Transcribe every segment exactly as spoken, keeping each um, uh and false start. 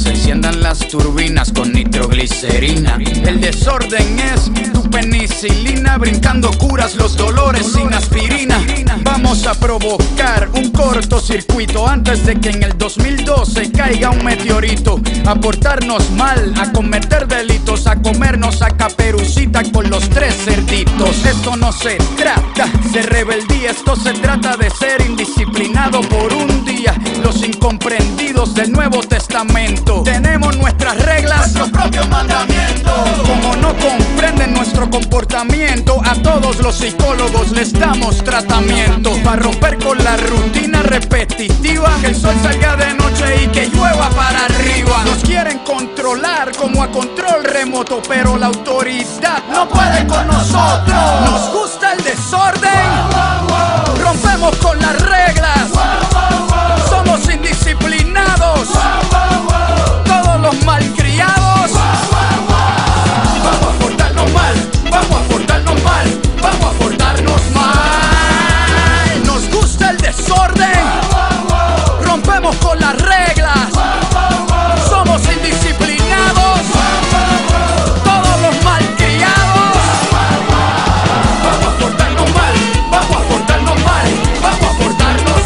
se enciendan las turbinas con nitroglicerina. El desorden es tu penicilina, brincando curas los dolores sin aspirina. Vamos a provocar un cortocircuito antes de que en el dos mil doce caiga un meteorito. A portarnos mal, a cometer delitos, a comernos a Caperucita con los tres cerditos. Esto no se trata de rebeldía, esto se trata de ser indisciplinado por un día. Los incomprendidos del Nuevo Testamento tenemos nuestras reglas, nuestros propios mandamientos. Como no comprenden nuestro comportamiento, a todos los psicólogos les damos tratamiento para romper con la rutina repetitiva. Que el sol salga de noche y que llueva para arriba. Nos quieren controlar como a control remoto, pero la autoridad no puede con nosotros. Nos gusta el desorden, rompemos con las reglas, somos indisciplinados, todos los malcriados. Vamos a portarnos mal, vamos a portarnos mal, vamos a portarnos mal. Nos gusta el desorden, rompemos con las reglas, somos indisciplinados, todos los malcriados. Vamos a portarnos mal, vamos a portarnos mal, vamos a portarnos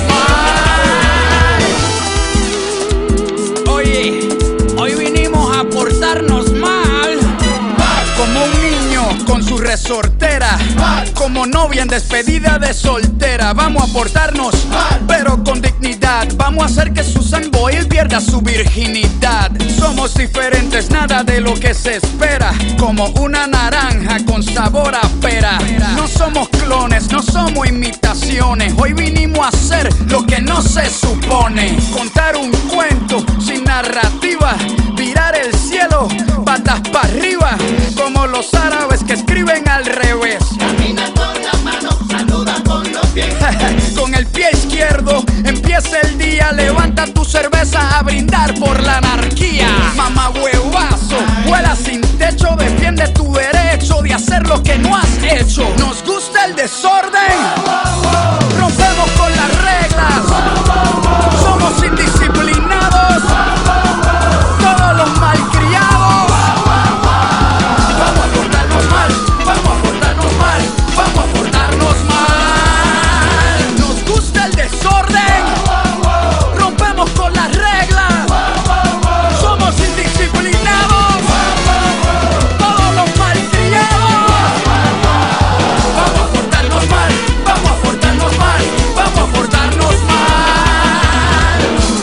mal. Oye, hoy vinimos a portarnos mal, como un niño con su resortera, como novia en despedida de soltera. Vamos a portarnos mal, pero con dignidad. Vamos a hacer que Susan Boyle pierda su virginidad. Somos diferentes, nada de lo que se espera, como una naranja con sabor a pera. No somos clones, no somos imitaciones. Hoy vinimos a hacer lo que no se supone. Contar un cuento sin narrativa, virar el cielo patas para arriba, como los árabes que escriben al revés. Camina con la mano, saluda con los pies. Con el pie izquierdo empieza el día, levanta tu cerveza a brindar por la anarquía. Mamá huevazo, vuela sin techo, defiende tu derecho de hacer lo que no has hecho. Nos gusta el desorden, rompemos con las reglas, somos indisciplinados, todos los malcriados. Vamos a portarnos mal, vamos a portarnos mal, vamos a portarnos mal. Nos gusta el desorden, rompemos con las reglas, somos indisciplinados, todos los malcriados. Vamos a portarnos mal, vamos a portarnos mal, vamos a portarnos mal.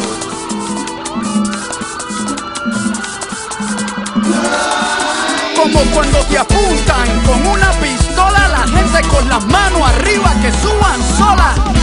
Como cuando te apuntan con una pistola, la gente con las manos arriba que suban sola.